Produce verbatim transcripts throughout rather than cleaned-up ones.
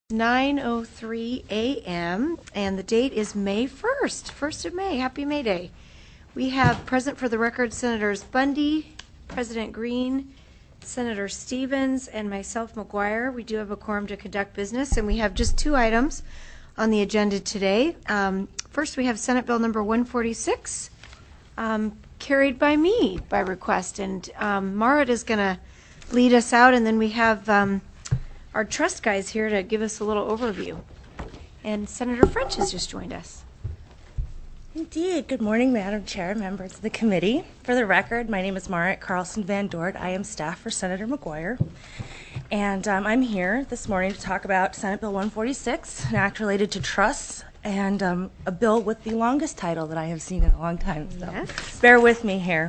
nine oh three a m and the date is May first, first of May. Happy May Day. We have present for the record Senators Bundy, President Green, Senator Stevens, and myself, McGuire. We do have a quorum to conduct business, and we have just two items on the agenda today. Um, first, we have Senate Bill number one forty-six, um, carried by me by request, and um, Marit is going to lead us out, and then we have um, our trust guys here to give us a little overview. And Senator French has just joined us. Indeed. Good morning, Madam Chair, members of the committee. For the record, my name is Marit Carlson Van Dort. I am staff for Senator McGuire. And um, I'm here this morning to talk about Senate Bill one forty-six, an act related to trusts, and um, a bill with the longest title that I have seen in a long time. So Yes. bear with me here.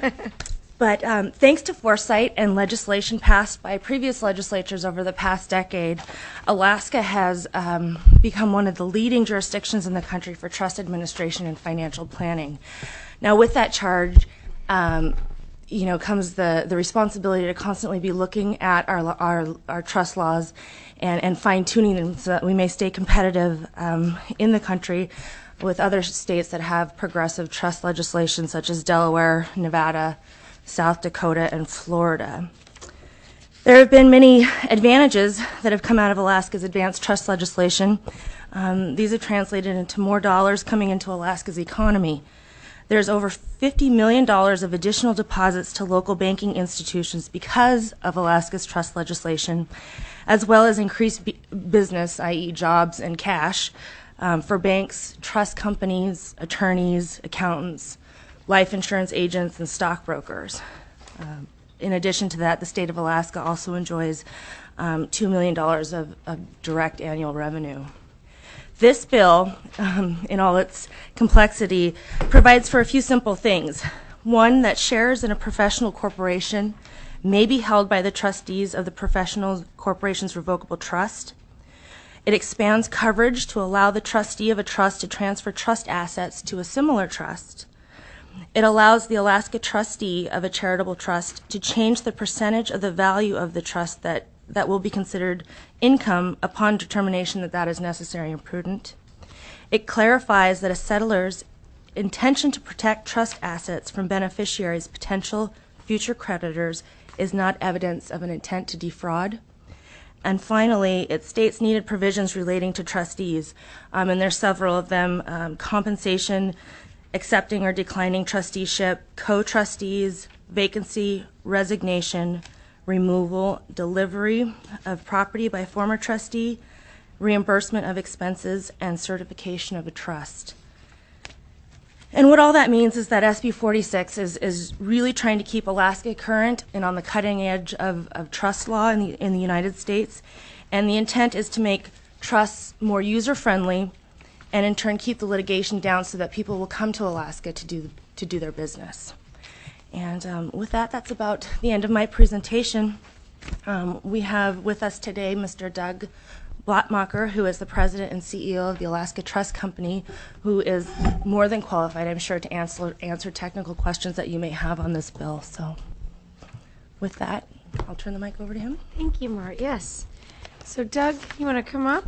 But um, thanks to foresight and legislation passed by previous legislatures over the past decade, Alaska has um, become one of the leading jurisdictions in the country for trust administration and financial planning. Now, with that charge, um, you know, comes the, the responsibility to constantly be looking at our our, our trust laws and, and fine-tuning them so that we may stay competitive um, in the country with other states that have progressive trust legislation, such as Delaware, Nevada, South Dakota, and Florida. There have been many advantages that have come out of Alaska's advanced trust legislation. Um, these have translated into more dollars coming into Alaska's economy. There's over fifty million dollars of additional deposits to local banking institutions because of Alaska's trust legislation, as well as increased b- business, that is jobs and cash, um, for banks, trust companies, attorneys, accountants, life insurance agents, and stockbrokers. Um, in addition to that, the state of Alaska also enjoys um, two million dollars of, of direct annual revenue. This bill, um, in all its complexity, provides for a few simple things. One, that shares in a professional corporation may be held by the trustees of the professional corporation's revocable trust. It expands coverage to allow the trustee of a trust to transfer trust assets to a similar trust. It allows the Alaska trustee of a charitable trust to change the percentage of the value of the trust that, that will be considered income upon determination that that is necessary and prudent. It clarifies that a settler's intention to protect trust assets from beneficiaries' potential future creditors is not evidence of an intent to defraud. And finally, it states needed provisions relating to trustees, um, and there's several of them: um, compensation, accepting or declining trusteeship, co-trustees, vacancy, resignation, removal, delivery of property by former trustee, reimbursement of expenses, and certification of a trust. And what all that means is that S B forty-six is, is really trying to keep Alaska current and on the cutting edge of, of trust law in the, in the United States. And the intent is to make trusts more user-friendly and in turn keep the litigation down so that people will come to Alaska to do to do their business. And um, with that, that's about the end of my presentation. Um, we have with us today Mister Doug Blattmacher, who is the president and C E O of the Alaska Trust Company, who is more than qualified, I'm sure, to answer, answer technical questions that you may have on this bill. So with that, I'll turn the mic over to him. Thank you, Marit. Yes. So, Doug, you want to come up?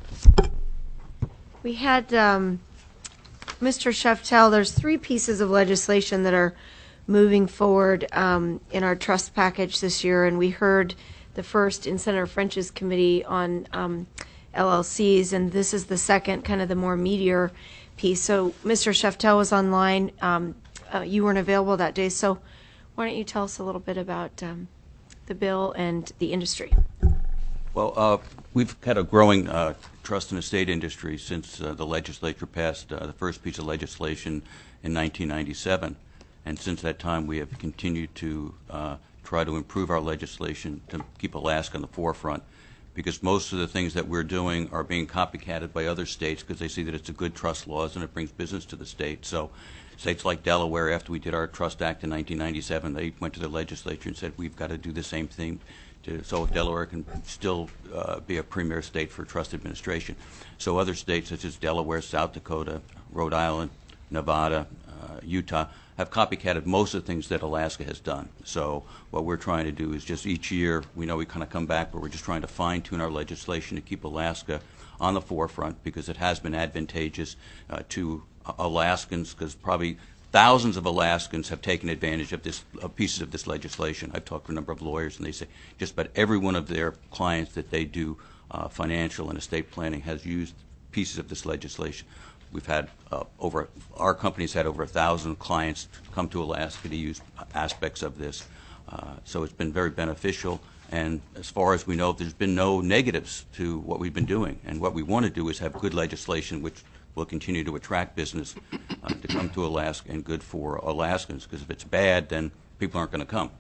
We had um, Mister Sheftel. There's three pieces of legislation that are moving forward um, in our trust package this year, and we heard the first in Senator French's committee on um, L L Cs, and this is the second, kind of the more meatier piece. So Mister Sheftel was online. Um, uh, you weren't available that day, so why don't you tell us a little bit about um, the bill and the industry? Well, uh, we've had a growing uh, trust and estate industry since uh, the legislature passed uh, the first piece of legislation in nineteen ninety-seven. And since that time, we have continued to uh, try to improve our legislation to keep Alaska on the forefront, because most of the things that we're doing are being copycatted by other states because they see that it's a good trust laws and it brings business to the state. So states like Delaware, after we did our Trust Act in nineteen ninety-seven, they went to the legislature and said, we've got to do the same thing to, so Delaware can still uh, be a premier state for trust administration. So other states such as Delaware, South Dakota, Rhode Island, Nevada, uh, Utah have copycatted most of the things that Alaska has done. So what we're trying to do is just each year, we know we kind of come back, but we're just trying to fine-tune our legislation to keep Alaska on the forefront, because it has been advantageous uh, to Alaskans, because probably thousands of Alaskans have taken advantage of this of pieces of this legislation. I've talked to a number of lawyers, and they say just about every one of their clients that they do uh, financial and estate planning has used pieces of this legislation. We've had uh, over, our company's had over a thousand clients come to Alaska to use aspects of this. Uh, so it's been very beneficial. And as far as we know, there's been no negatives to what we've been doing. And what we want to do is have good legislation which will continue to attract business uh, to come to Alaska, and good for Alaskans, because if it's bad, then people aren't going to come.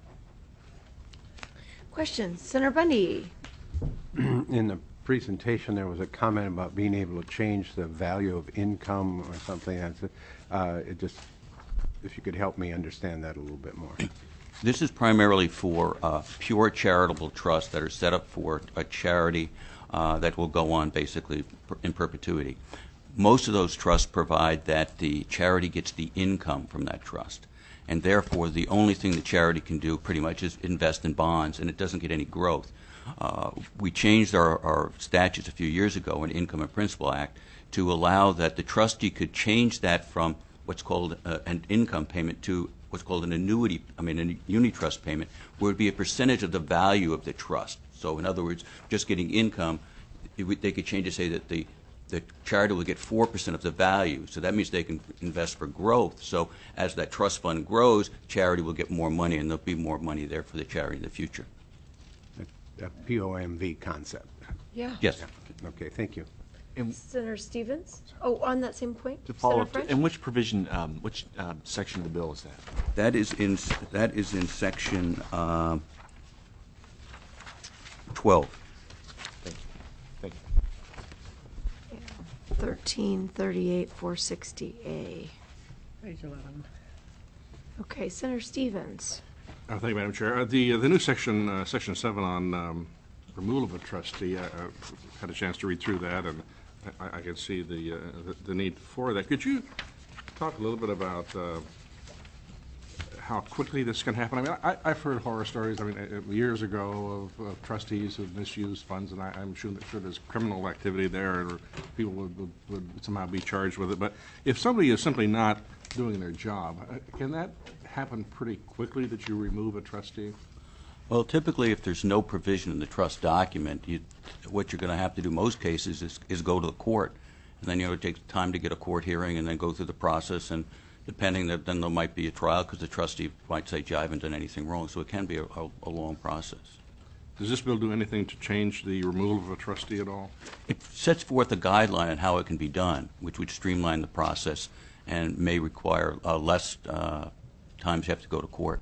Questions? Senator Bundy. In the presentation, there was a comment about being able to change the value of income or something. Uh, it just, if you could help me understand that a little bit more. This is primarily for uh, pure charitable trusts that are set up for a charity uh, that will go on basically in perpetuity. Most of those trusts provide that the charity gets the income from that trust, and therefore the only thing the charity can do pretty much is invest in bonds, and it doesn't get any growth. Uh, we changed our, our statutes a few years ago in Income and Principal Act to allow that the trustee could change that from what's called uh, an income payment to what's called an annuity, I mean, a unit trust payment, where it would be a percentage of the value of the trust. So in other words, just getting income, it would, they could change to say that the, the charity will get four percent of the value. So that means they can invest for growth. So as that trust fund grows, charity will get more money, and there'll be more money there for the charity in the future. A P O M V concept. Yeah. Yes. Yeah. Okay, thank you. And Senator Stevens? Oh, on that same point? to follow Senator up, French? in which provision, um, which um, section of the bill is that? That is in that is in section uh, twelve. Thank you. Thank you. thirteen thirty-eight four sixty A. Page eleven. Okay, Senator Stevens. Uh, thank you, Madam Chair. Uh, the uh, the new section, uh, section seven on um, removal of a trustee, I uh, had a chance to read through that, and I, I can see the, uh, the the need for that. Could you talk a little bit about uh, how quickly this can happen? I mean, I, I've heard horror stories. I mean, uh, years ago of, of trustees who've misused funds, and I, I'm sure that sure there's criminal activity there, or people would, would, would somehow be charged with it. But if somebody is simply not doing their job, uh, can that happen pretty quickly, that you remove a trustee? Well, typically, if there's no provision in the trust document, you, what you're going to have to do most cases is, is go to the court. And then, you know, it takes time to get a court hearing and then go through the process. And depending, that then there might be a trial, because the trustee might say, gee, I haven't done anything wrong. So it can be a, a, a long process. Does this bill do anything to change the removal of a trustee at all? It sets forth a guideline on how it can be done, which would streamline the process and may require uh, less uh, times you have to go to court.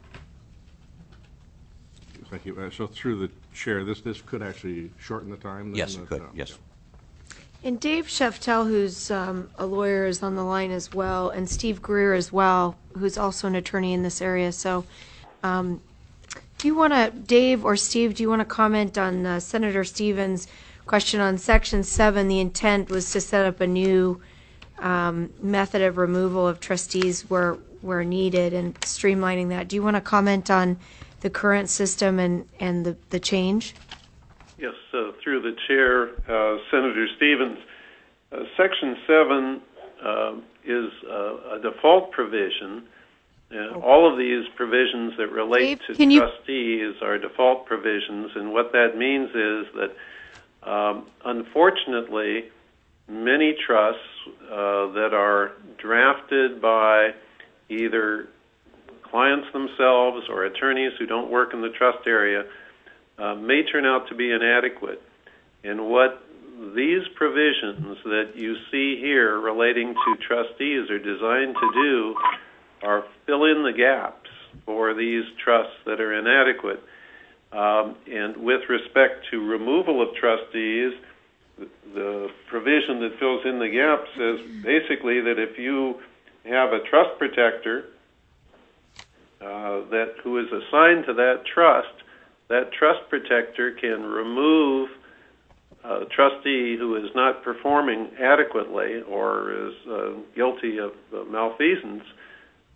Thank you. Uh, so through the chair, this this could actually shorten the time? Then, Yes, it uh, could, uh, yes. And Dave Sheftel, who's um, a lawyer, is on the line as well, and Steve Greer as well, who's also an attorney in this area. So um, do you want to, Dave or Steve, do you want to comment on uh, Senator Stevens' question on Section seven? The intent was to set up a new um, method of removal of trustees where, where needed and streamlining that. Do you want to comment on the current system and, and the, the change? Yes, uh, through the chair, uh, Senator Stevens. Uh, Section seven uh, is uh, a default provision. Uh, all of these provisions that relate Dave, to can you- trustees are default provisions, and what that means is that, um, unfortunately, many trusts uh, that are drafted by either clients themselves or attorneys who don't work in the trust area uh, may turn out to be inadequate. And what these provisions that you see here relating to trustees are designed to do are fill in the gaps for these trusts that are inadequate. Um, and with respect to removal of trustees, the, the provision that fills in the gap says basically that if you have a trust protector uh, that who is assigned to that trust, that trust protector can remove a trustee who is not performing adequately or is uh, guilty of uh, malfeasance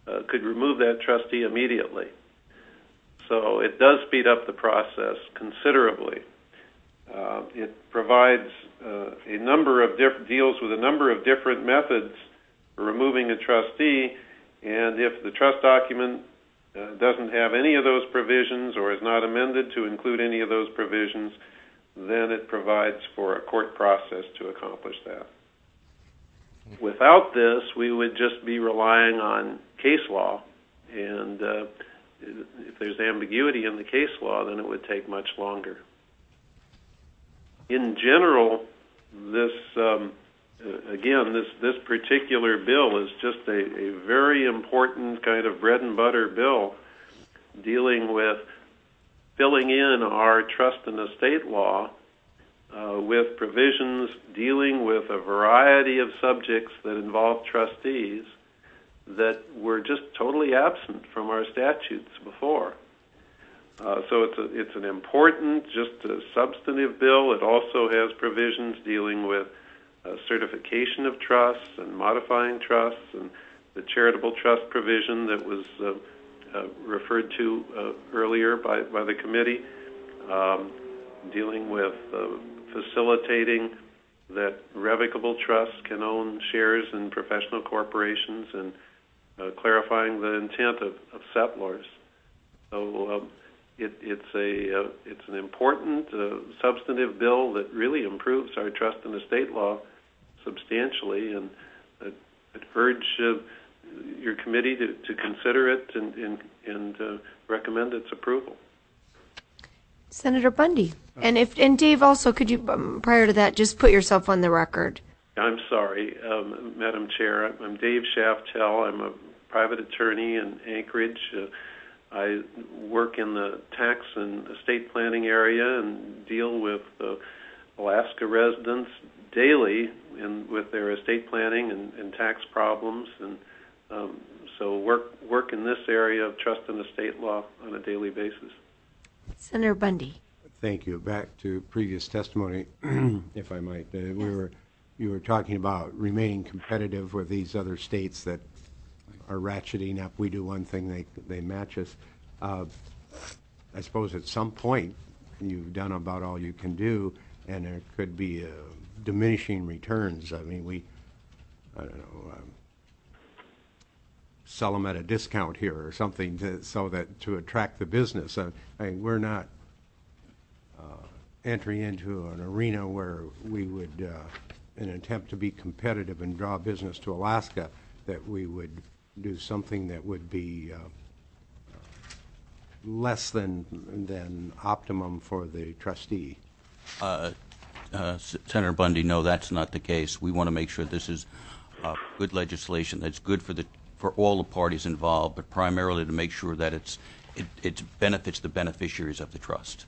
uh, could remove that trustee immediately. So it does speed up the process considerably. Uh, it provides uh, a number of diff- deals with a number of different methods for removing a trustee, and if the trust document uh, doesn't have any of those provisions or is not amended to include any of those provisions, then it provides for a court process to accomplish that. Without this, we would just be relying on case law, and uh, if there's ambiguity in the case law, then it would take much longer. In general, this um, again, this this particular bill is just a, a very important kind of bread and butter bill dealing with filling in our trust and estate law uh, with provisions dealing with a variety of subjects that involve trustees that were just totally absent from our statutes before. Uh, so it's a, it's an important, just a substantive bill. It also has provisions dealing with uh, certification of trusts and modifying trusts, and the charitable trust provision that was uh, uh, referred to uh, earlier by, by the committee, um, dealing with uh, facilitating that revocable trusts can own shares in professional corporations, and uh, clarifying the intent of, of settlors. So um, it, it's a uh, it's an important uh, substantive bill that really improves our trust and estate law substantially, and I'd, I'd urge uh, your committee to, to consider it and, and, and uh, recommend its approval. Senator Bundy. And if and Dave, also, could you, um, prior to that, just put yourself on the record? I'm sorry, um, Madam Chair. I'm Dave Shaftel. I'm a private attorney in Anchorage. Uh, I work in the tax and estate planning area and deal with uh, Alaska residents daily in, with their estate planning and, and tax problems, and um, so work work in this area of trust and estate law on a daily basis. Senator Bundy. Thank you. Back to previous testimony, if I might. Uh, we were, you were talking about remaining competitive with these other states that are ratcheting up. We do one thing, they they match us. Uh, I suppose at some point you've done about all you can do, and there could be uh, diminishing returns. I mean, we, I don't know, um, sell them at a discount here or something to, so that to attract the business. Uh, I mean, we're not uh, entering into an arena where we would, uh, in an attempt to be competitive and draw business to Alaska, that we would do something that would be uh, less than than optimum for the trustee. Uh, uh, Senator Bundy, no, that's not the case. We want to make sure this is uh, good legislation that's good for the for all the parties involved, but primarily to make sure that it's it, it benefits the beneficiaries of the trust.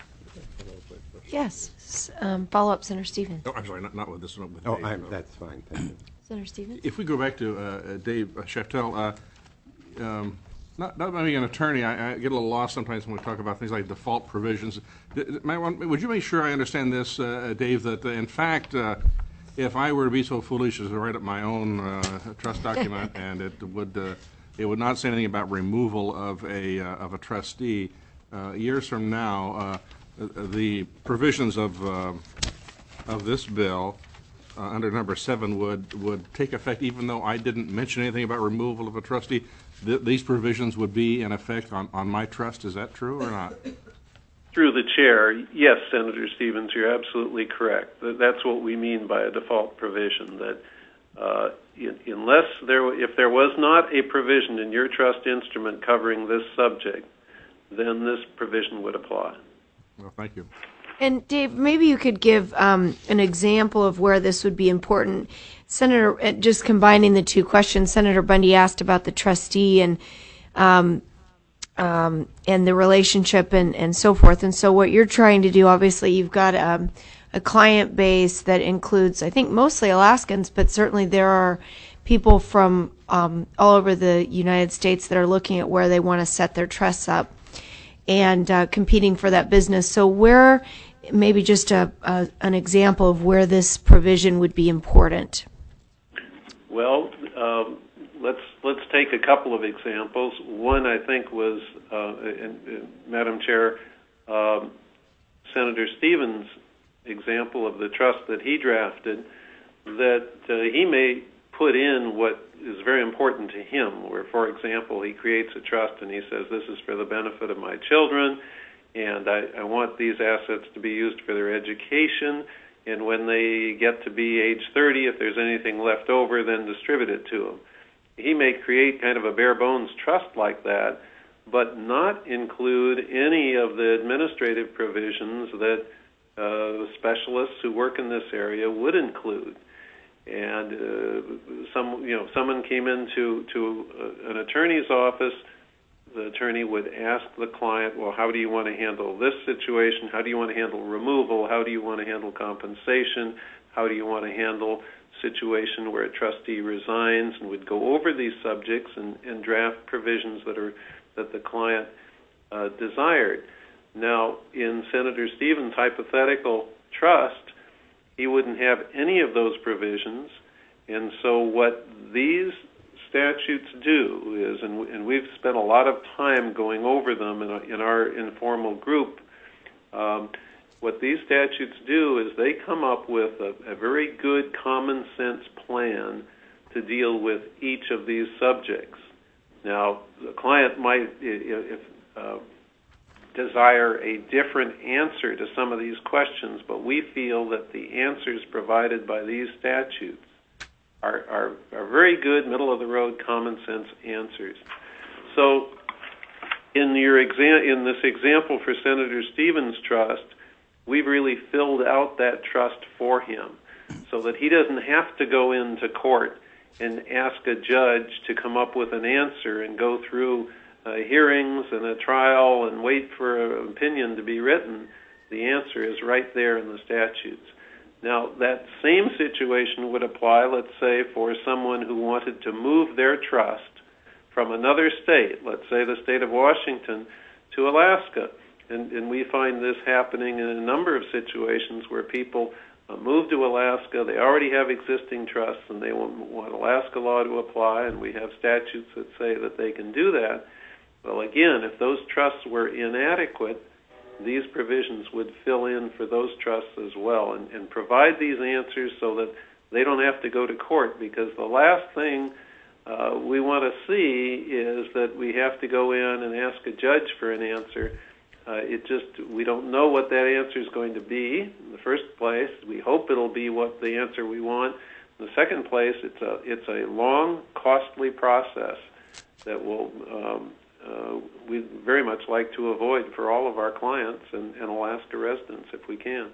Yes. Um, follow up, Senator Stevens. Oh, I'm sorry, not, not with this one. With Oh, Dave, I'm, though. that's fine. Thank you. Senator Stevens. If we go back to uh, Dave Shaftel, uh, um, not, not being an attorney, I, I get a little lost sometimes when we talk about things like default provisions. D- d- may I want- Would you make sure I understand this, uh, Dave, that uh, in fact, uh, if I were to be so foolish as to write up my own uh, trust document and it would uh, it would not say anything about removal of a uh, of a trustee, uh, years from now, uh, the provisions of uh, of this bill uh, under number seven would would take effect, even though I didn't mention anything about removal of a trustee. Th- these provisions would be in effect on, on my trust. Is that true or not? Through the chair, yes, Senator Stevens, you're absolutely correct. That's what we mean by a default provision, that uh, in, unless there, if there was not a provision in your trust instrument covering this subject, then this provision would apply. Well, thank you. And Dave, maybe you could give um, an example of where this would be important. Senator, uh, just combining the two questions, Senator Bundy asked about the trustee and um, um, and the relationship and, and so forth. And so what you're trying to do, obviously, you've got um, a client base that includes, I think, mostly Alaskans, but certainly there are people from um, all over the United States that are looking at where they want to set their trusts up and uh, competing for that business. So where, maybe just a, a, an example of where this provision would be important. Well, um, let's let's take a couple of examples. One, I think, was, uh, in, in, Madam Chair, um, Senator Stevens' example of the trust that he drafted, that uh, he may put in what is very important to him, where, for example, he creates a trust and he says, this is for the benefit of my children, and I, I want these assets to be used for their education, and when they get to be age thirty, if there's anything left over, then distribute it to them. He may create kind of a bare bones trust like that, but not include any of the administrative provisions that uh, specialists who work in this area would include. And uh, some, you know, someone came into to uh, an attorney's office. The attorney would ask the client, well, how do you want to handle this situation? How do you want to handle removal? How do you want to handle compensation? How do you want to handle situation where a trustee resigns? And would go over these subjects and, and draft provisions that are that the client uh, desired. Now, in Senator Stevens' hypothetical trust, he wouldn't have any of those provisions, and so what these statutes do is, and, and we've spent a lot of time going over them in, a, in our informal group, um, what these statutes do is they come up with a, a very good common sense plan to deal with each of these subjects. Now, the client might if, uh, desire a different answer to some of these questions, but we feel that the answers provided by these statutes are, are, are very good, middle-of-the-road, common-sense answers. So in, your exa- in this example for Senator Stevens' trust, we've really filled out that trust for him so that he doesn't have to go into court and ask a judge to come up with an answer and go through uh, hearings and a trial and wait for an opinion to be written. The answer is right there in the statutes. Now, that same situation would apply, let's say, for someone who wanted to move their trust from another state, let's say the state of Washington, to Alaska. And, and we find this happening in a number of situations where people uh, move to Alaska, they already have existing trusts, and they want, want Alaska law to apply, and we have statutes that say that they can do that. Well, again, if those trusts were inadequate, these provisions would fill in for those trusts as well and, and provide these answers so that they don't have to go to court, because the last thing uh, we want to see is that we have to go in and ask a judge for an answer. Uh, it just, we don't know what that answer is going to be in the first place. We hope it'll be what the answer we want. In the second place, it's a, it's a long, costly process that will um, Uh, we very much like to avoid for all of our clients and, and Alaska residents if we can.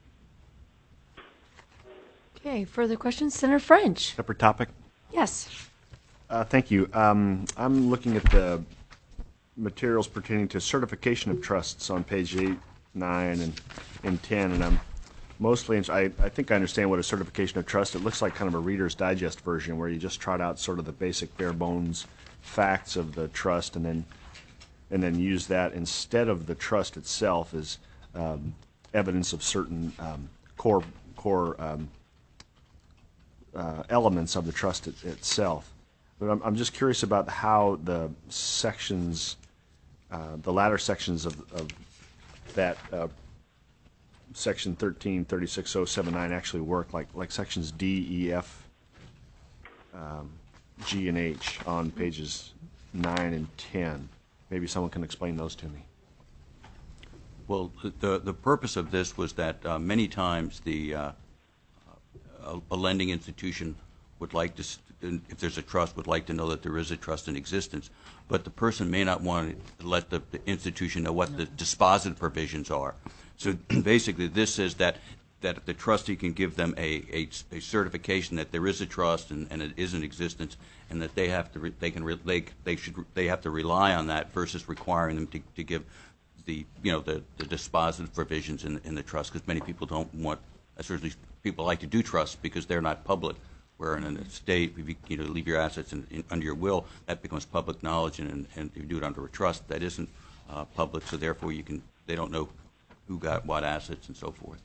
Okay, further questions? Senator French. Separate topic? Yes. Uh, thank you. Um, I'm looking at the materials pertaining to certification of trusts on page eight, nine, and, and ten, and I'm mostly, I, I think I understand what a certification of trust, it looks like kind of a Reader's Digest version where you just trot out sort of the basic bare bones facts of the trust and then and then use that instead of the trust itself as um, evidence of certain um, core core um, uh, elements of the trust it, itself. But I'm, I'm just curious about how the sections, uh, the latter sections of, of that uh, section thirteen thirty-six oh seven nine actually work, like like sections D, E, F, um, G, and H on pages nine and ten. Maybe someone can explain those to me. Well, the the purpose of this was that uh, many times the uh, a, a lending institution would like to, if there's a trust, would like to know that there is a trust in existence, but the person may not want to let the, the institution know what the dispositive provisions are. So basically, this says that that the trustee can give them a, a, a certification that there is a trust and, and it is in existence, and that they have to re, they can re, they they should they have to rely on that versus requiring them to, to give the you know the, the dispositive provisions in in the trust, because many people don't want, certainly people like to do trusts because they're not public. Where in an estate, if you, you know, leave your assets in, in, under your will, that becomes public knowledge, and, and if you do it under a trust, that isn't uh, public. So therefore, you can they don't know who got what assets and so forth.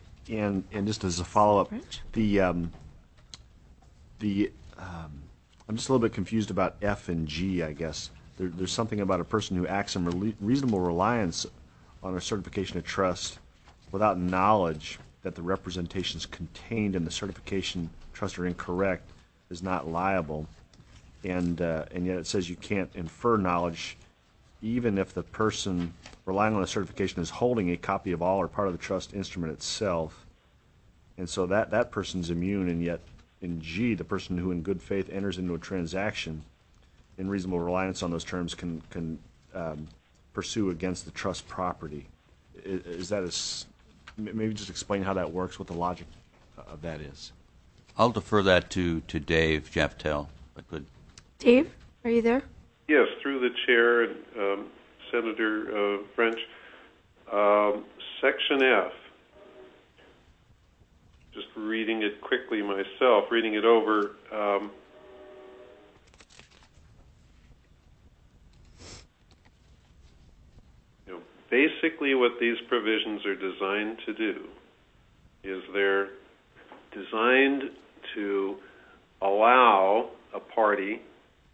And and just as a follow-up, the um, the um, I'm just a little bit confused about F and G, I guess. There, there's something about a person who acts in re- reasonable reliance on a certification of trust without knowledge that the representations contained in the certification trust are incorrect is not liable. And, uh, and yet it says you can't infer knowledge even if the person relying on the certification is holding a copy of all or part of the trust instrument itself. And so that, that person's immune, and yet in G, the person who in good faith enters into a transaction in reasonable reliance on those terms can, can um, pursue against the trust property. Is, is that a, s- maybe just explain how that works, what the logic of that is. I'll defer that to, to Dave Jaftel, if I could. Dave, are you there? Yes, through the chair, and um, Senator uh, French. Um, Section F, just reading it quickly myself, reading it over. Um, you know, basically what these provisions are designed to do is they're designed to allow a party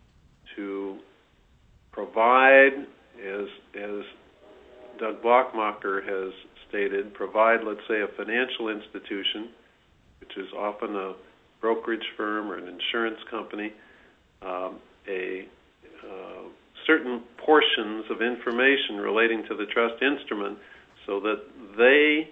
to provide, as as Doug Blockmacher has stated, provide, let's say, a financial institution, which is often a brokerage firm or an insurance company, um, a uh, certain portions of information relating to the trust instrument so that they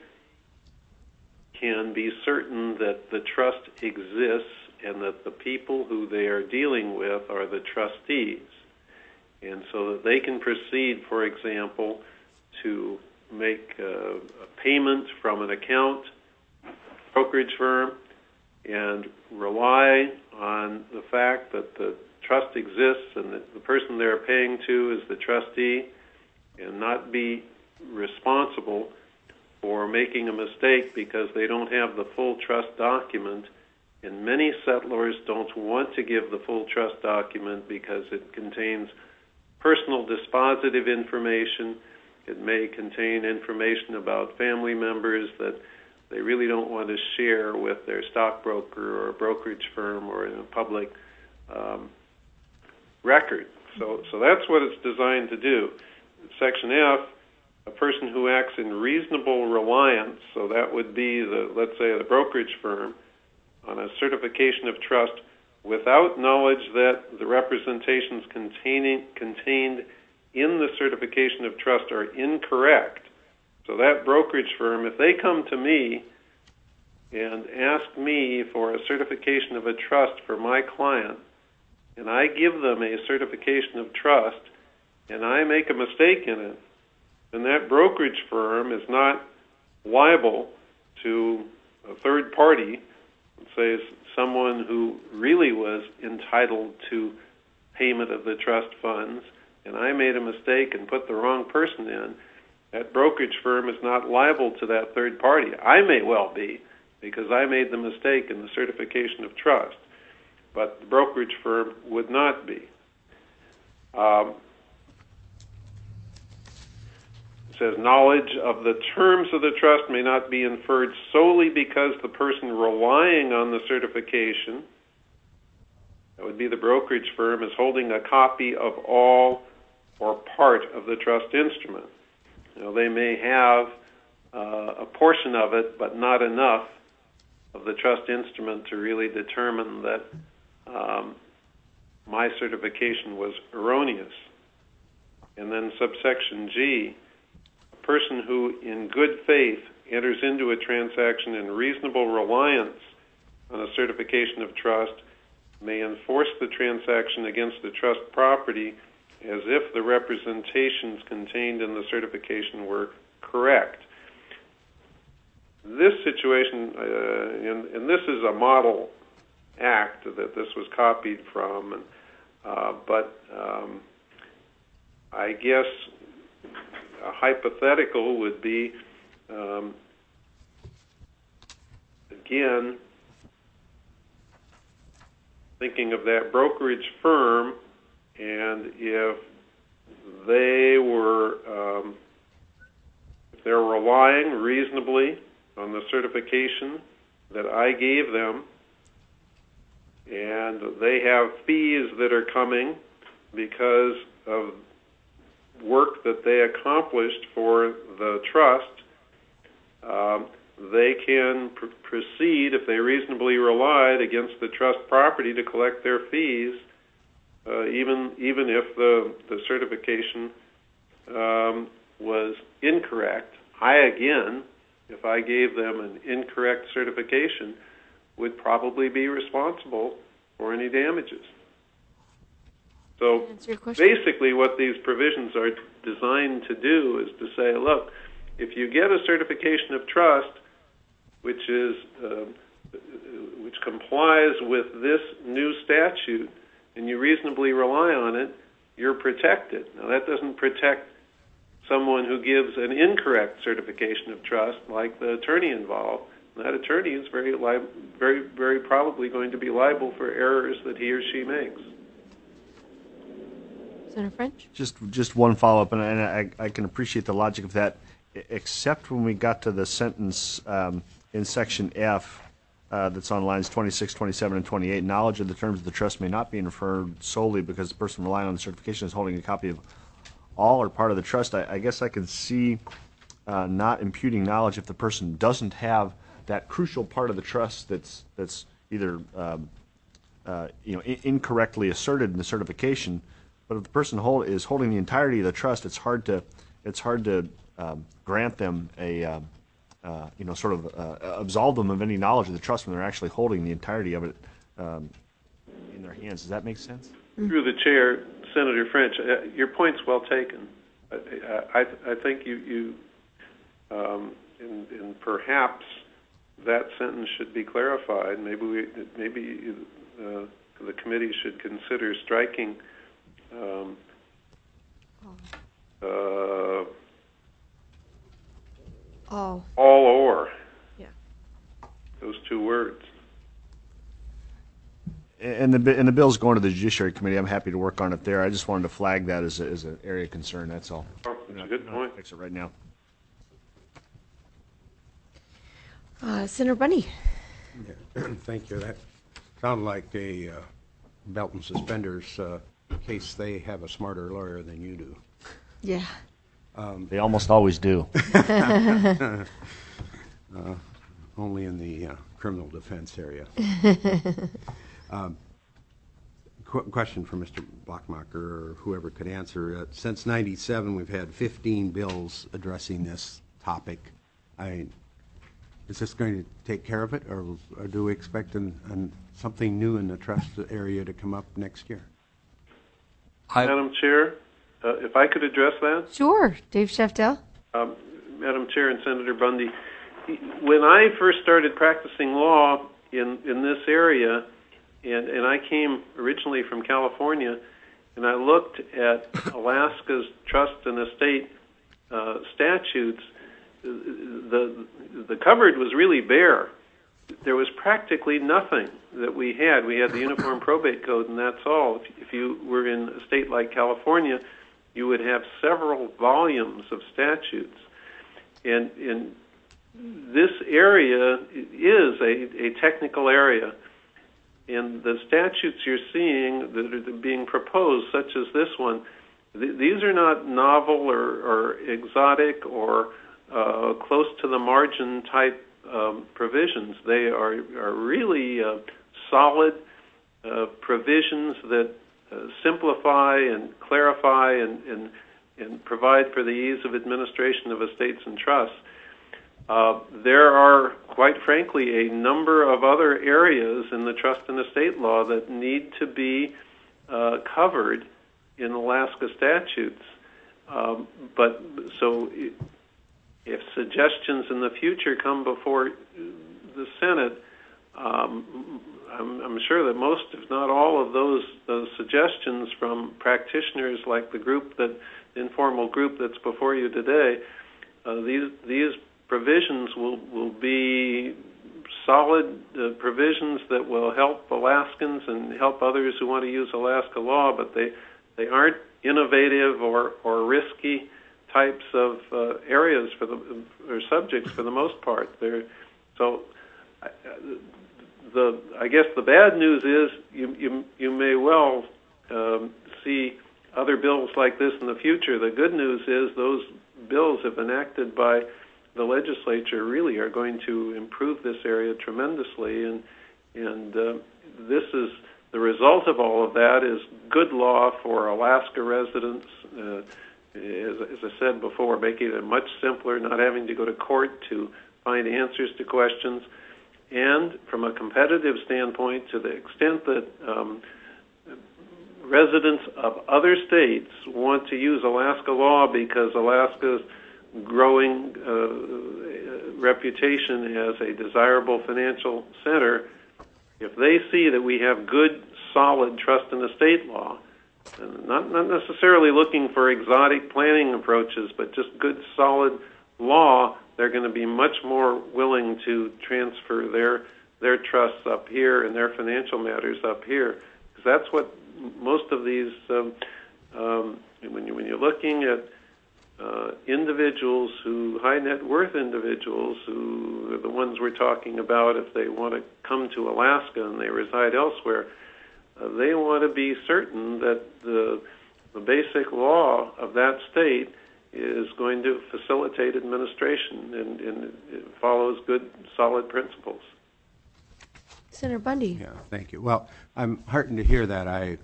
can be certain that the trust exists and that the people who they are dealing with are the trustees. And so that they can proceed, for example, to make uh, a payment from an account, brokerage firm, and rely on the fact that the trust exists and that the person they're paying to is the trustee, and not be responsible for making a mistake because they don't have the full trust document. And many settlers don't want to give the full trust document because it contains personal dispositive information. It may contain information about family members that they really don't want to share with their stockbroker or a brokerage firm or in a public um, record. So, so that's what it's designed to do. Section F, a person who acts in reasonable reliance, so that would be the, let's say, the brokerage firm, on a certification of trust without knowledge that the representations containing, contained in the certification of trust are incorrect. So that brokerage firm, if they come to me and ask me for a certification of a trust for my client, and I give them a certification of trust, and I make a mistake in it, then that brokerage firm is not liable to a third party, say someone who really was entitled to payment of the trust funds, and I made a mistake and put the wrong person in. That brokerage firm is not liable to that third party. I may well be, because I made the mistake in the certification of trust, but the brokerage firm would not be. Um, It says knowledge of the terms of the trust may not be inferred solely because the person relying on the certification, that would be the brokerage firm, is holding a copy of all or part of the trust instrument. You know, they may have uh, a portion of it, but not enough of the trust instrument to really determine that um, my certification was erroneous. And then subsection G, person who in good faith enters into a transaction in reasonable reliance on a certification of trust may enforce the transaction against the trust property as if the representations contained in the certification were correct. This situation, uh, and, and this is a model act that this was copied from, and, uh, but um, I guess a hypothetical would be, um, again, thinking of that brokerage firm, and if they were, um, if they're relying reasonably on the certification that I gave them, and they have fees that are coming because of work that they accomplished for the trust. Um, they can pr- proceed, if they reasonably relied, against the trust property to collect their fees, uh, even even if the, the certification um, was incorrect. I, again, if I gave them an incorrect certification, would probably be responsible for any damages. So Answer your question. basically what these provisions are designed to do is to say, look, if you get a certification of trust which is uh, which complies with this new statute and you reasonably rely on it, you're protected. Now that doesn't protect someone who gives an incorrect certification of trust, like the attorney involved. That attorney is very, li- very, very probably going to be liable for errors that he or she makes. Senator French? Just just one follow-up, and, and I, I can appreciate the logic of that, except when we got to the sentence um, in Section F uh, that's on lines twenty-six, twenty-seven, and twenty-eight. Knowledge of the terms of the trust may not be inferred solely because the person relying on the certification is holding a copy of all or part of the trust. I, I guess I can see uh, not imputing knowledge if the person doesn't have that crucial part of the trust that's that's either um, uh, you know I- incorrectly asserted in the certification. But if the person hold, is holding the entirety of the trust, it's hard to it's hard to um, grant them a um, uh, you know sort of uh, absolve them of any knowledge of the trust when they're actually holding the entirety of it um, in their hands. Does that make sense? Through the chair, Senator French, uh, your point's well taken. I, I, I think you, you um, and, and perhaps that sentence should be clarified. Maybe we, maybe uh, the committee should consider striking um, uh, Oh, all or. yeah. Those two words. And the bi- and the bill's going to the Judiciary Committee. I'm happy to work on it there. I just wanted to flag that as a, as an area of concern. That's all. Oh, that's a good point. Fix it right now. Uh, Senator Bundy? Thank you. That sounded like a uh, belt and suspenders uh, in case they have a smarter lawyer than you do. Yeah. They almost always do. uh, only in the uh, criminal defense area. um, qu- question for Mister Blockmacher or whoever could answer. Uh, since ninety-seven, we've had fifteen bills addressing this topic. I, is this going to take care of it, or, or do we expect an, an, something new in the trust area to come up next year? I, Madam Chair, uh, if I could address that? Sure. Dave Sheftel? Um, Madam Chair and Senator Bundy, when I first started practicing law in, in this area, and, and I came originally from California, and I looked at Alaska's trust and estate uh, statutes, the, the cupboard was really bare. There was practically nothing that we had. We had the Uniform Probate Code, and that's all. If, if you were in a state like California, you would have several volumes of statutes. And, and this area is a, a technical area. And the statutes you're seeing that are being proposed, such as this one, th- these are not novel or, or exotic or uh, close to the margin type um, provisions. They are, are really uh, solid uh, provisions that uh, simplify and clarify and, and, and provide for the ease of administration of estates and trusts. Uh, there are, quite frankly, a number of other areas in the trust and estate law that need to be uh, covered in Alaska statutes. Um, but so if suggestions in the future come before the Senate, um, I'm, I'm sure that most, if not all, of those, those suggestions from practitioners like the group that, the informal group that's before you today, uh, these these provisions will, will be solid uh, provisions that will help Alaskans and help others who want to use Alaska law, but they, they aren't innovative or, or risky types of uh, areas for the or subjects for the most part. They're, so uh, the I guess the bad news is you you you may well um, see other bills like this in the future. The good news is those bills, if enacted by the legislature, really are going to improve this area tremendously, and and uh, this is the result of all of that is good law for Alaska residents. Uh, as, as I said before, making it much simpler, not having to go to court to find answers to questions. And from a competitive standpoint, to the extent that um, residents of other states want to use Alaska law because Alaska's growing uh, reputation as a desirable financial center, if they see that we have good, solid trust and estate law, and not, not necessarily looking for exotic planning approaches, but just good, solid law, they're going to be much more willing to transfer their their trusts up here and their financial matters up here. Because that's what most of these, um, um, when, you, when you're looking at uh, individuals who, high net worth individuals who are the ones we're talking about if they want to come to Alaska and they reside elsewhere, uh, they want to be certain that the, the basic law of that state is going to facilitate administration and, and it follows good, solid principles. Senator Bundy. Yeah, thank you. Well, I'm heartened to hear that. I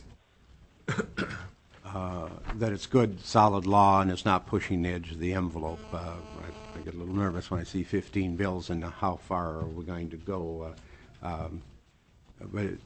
uh, that it's good, solid law, and it's not pushing the edge of the envelope. Uh, I, I get a little nervous when I see fifteen bills and how far are we going to go. Uh, um, but it,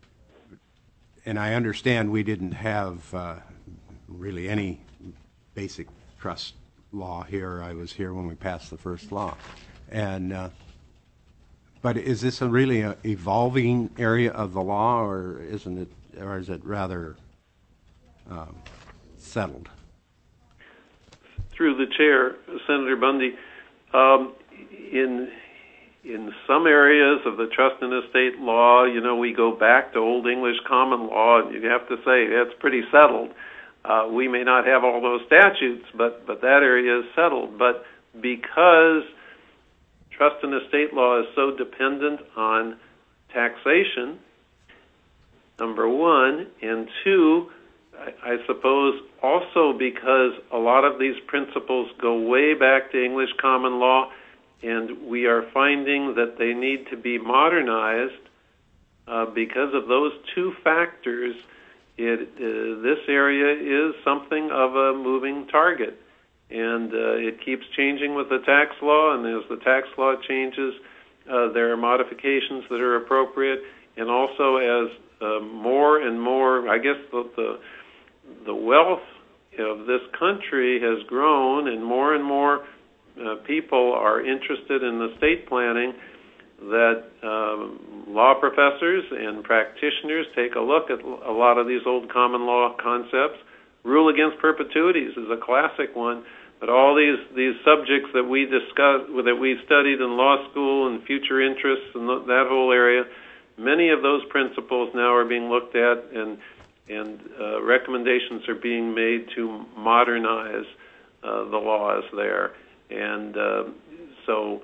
and I understand we didn't have uh, really any basic trust law here. I was here when we passed the first law, and uh, but is this a really a evolving area of the law, or isn't it, or is it rather um, settled? Through the chair, Senator Bundy, um, in in some areas of the trust and estate law, you know, we go back to Old English common law, and you have to say that's pretty settled. Uh, we may not have all those statutes, but, but that area is settled. But because trust and estate law is so dependent on taxation, number one, and two, I, I suppose also because a lot of these principles go way back to English common law, and we are finding that they need to be modernized uh, because of those two factors. It, uh, this area is something of a moving target, and uh, it keeps changing with the tax law, and as the tax law changes, uh, there are modifications that are appropriate, and also as uh, more and more, I guess the, the, the wealth of this country has grown, and more and more uh, people are interested in estate planning, that um, law professors and practitioners take a look at a lot of these old common law concepts. Rule against perpetuities is a classic one, but all these, these subjects that we discussed, that we studied in law school and future interests and that whole area, many of those principles now are being looked at, and and uh, recommendations are being made to modernize uh, the laws there. And uh, so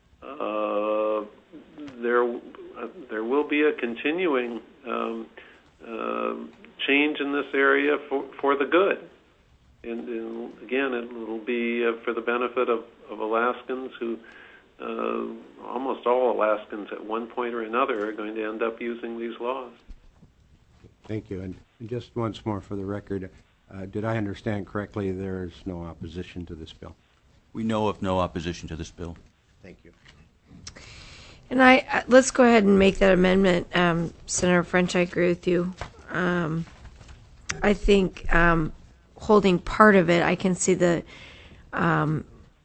uh, there uh, there will be a continuing um, uh, change in this area for, for the good. And, and again, it will be uh, for the benefit of, of Alaskans who, uh, almost all Alaskans at one point or another are going to end up using these laws. Thank you. And just once more for the record, uh, did I understand correctly there is no opposition to this bill? We know of no opposition to this bill. Thank you. And I uh, let's go ahead and make that amendment, um, Senator French. I agree with you. Um, I think um, holding part of it, I can see the um,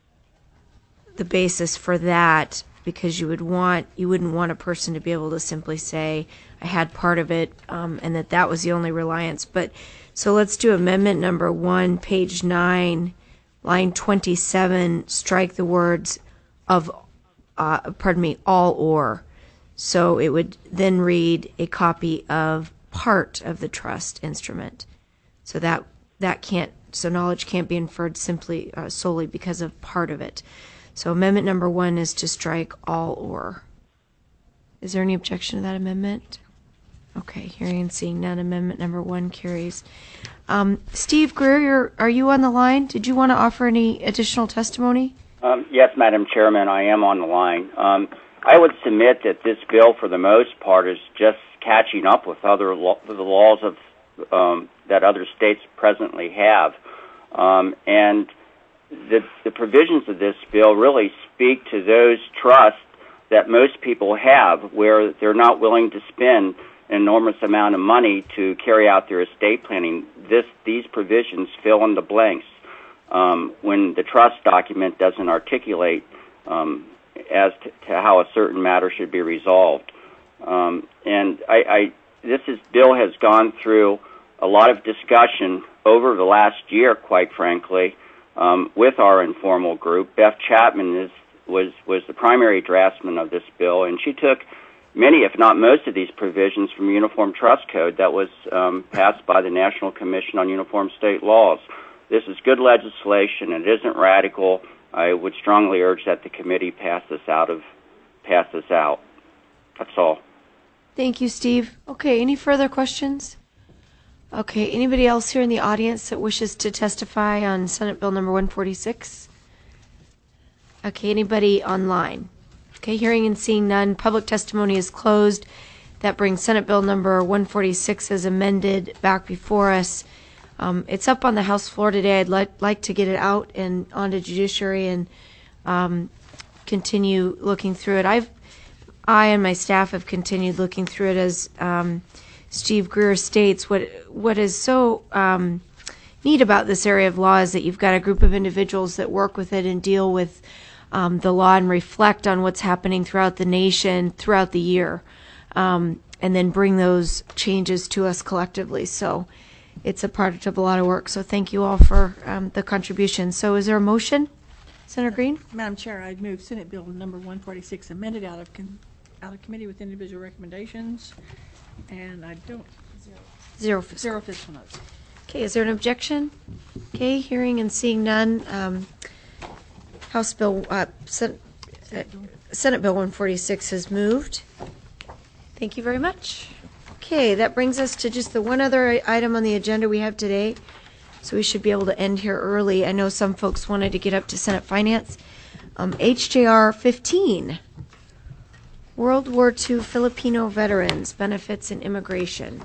the basis for that, because you would want you wouldn't want a person to be able to simply say I had part of it um, and that that was the only reliance. But so let's do amendment number one, page nine, line twenty-seven. Strike the words of. Uh, pardon me, all or. So it would then read a copy of part of the trust instrument. So that that can't, so knowledge can't be inferred simply uh, solely because of part of it. So amendment number one is to strike all or. Is there any objection to that amendment? Okay, hearing and seeing none, amendment number one carries. Um, Steve Greer, you're, are you on the line? Did you want to offer any additional testimony? Um, yes, Madam Chairman, I am on the line. Um, I would submit that this bill, for the most part, is just catching up with other lo- the laws of um, that other states presently have, um, and the, the provisions of this bill really speak to those trusts that most people have, where they're not willing to spend an enormous amount of money to carry out their estate planning. This, these provisions fill in the blanks um, when the trust document doesn't articulate um, as to, to how a certain matter should be resolved. Um, and I, I, this is, bill has gone through a lot of discussion over the last year, quite frankly, um, with our informal group. Beth Chapman is, was, was the primary draftsman of this bill, and she took many, if not most, of these provisions from Uniform Trust Code that was um, passed by the National Commission on Uniform State Laws. This is good legislation, and it isn't radical. I would strongly urge that the committee pass this out of pass this out. That's all. Thank you, Steve. Okay, any further questions? Okay, anybody else here in the audience that wishes to testify on Senate Bill number one forty-six? Okay, anybody online? Okay, hearing and seeing none, public testimony is closed. That brings Senate Bill number one forty-six as amended back before us. Um, it's up on the House floor today. I'd li- like to get it out and onto Judiciary and um, continue looking through it. I've, I and my staff have continued looking through it. As um, Steve Greer states, what what is so um, neat about this area of law is that you've got a group of individuals that work with it and deal with um, the law and reflect on what's happening throughout the nation throughout the year, um, and then bring those changes to us collectively. So it's a part of a lot of work. So thank you all for um, the contribution. So is there a motion? Senator Green? Madam Chair, I'd move Senate Bill number one forty-six amended out of con- out of committee with individual recommendations, and I don't zero Zero fiscal. zero fiscal notes. Okay, is there an objection? Okay, hearing and seeing none. Um, House Bill, uh, Sen- uh, Senate Bill one forty-six has moved. Thank you very much. Okay, that brings us to just the one other item on the agenda we have today. So we should be able to end here early. I know some folks wanted to get up to Senate Finance. Um, H J R fifteen, World War Two Filipino Veterans Benefits and Immigration,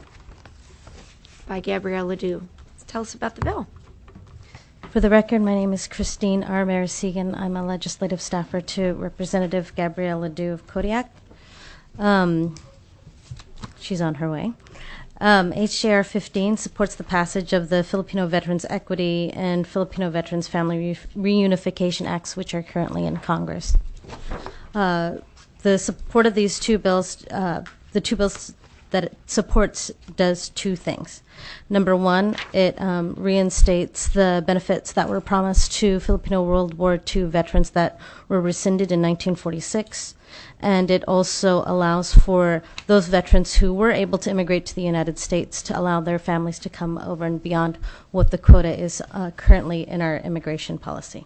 by Gabrielle Ledoux. Tell us about the bill. For the record, my name is Christine R. Marasigan. I'm a legislative staffer to Representative Gabrielle Ledoux of Kodiak. Um, she's on her way. Um, H J R fifteen supports the passage of the Filipino Veterans Equity and Filipino Veterans Family Re- Reunification Acts, which are currently in Congress. Uh, the support of these two bills, uh, the two bills that it supports, does two things. Number one, it um, reinstates the benefits that were promised to Filipino World War Two veterans that were rescinded in nineteen forty-six. And it also allows for those veterans who were able to immigrate to the United States to allow their families to come over and beyond what the quota is uh, currently in our immigration policy.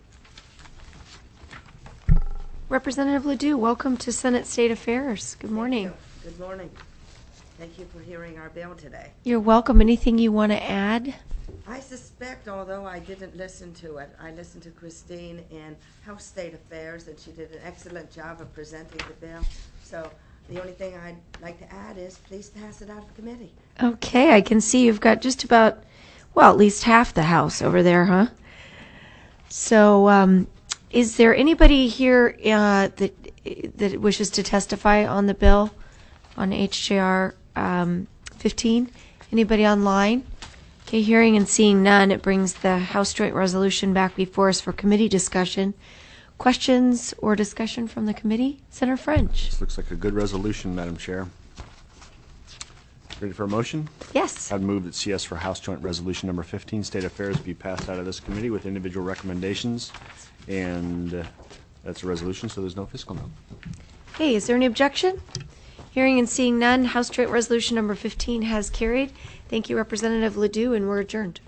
Representative Ledoux, welcome to Senate State Affairs. Good morning. Good morning. Thank you for hearing our bill today. You're welcome. Anything you want to add? I suspect, although I didn't listen to it, I listened to Christine in House State Affairs, and she did an excellent job of presenting the bill. So the only thing I'd like to add is please pass it out of committee. Okay, I can see you've got just about, well, at least half the House over there, huh? So um, is there anybody here uh, that that wishes to testify on the bill, on H J R um, fifteen? Anybody online? Okay, hearing and seeing none, it brings the House Joint Resolution back before us for committee discussion. Questions or discussion from the committee? Senator French. This looks like a good resolution, Madam Chair. Ready for a motion? Yes. I'd move that C S for House Joint Resolution Number fifteen, State Affairs, be passed out of this committee with individual recommendations. And uh, that's a resolution, so there's no fiscal note. Okay, is there any objection? Hearing and seeing none, House Joint Resolution Number fifteen has carried. Thank you, Representative Ledoux, and we're adjourned.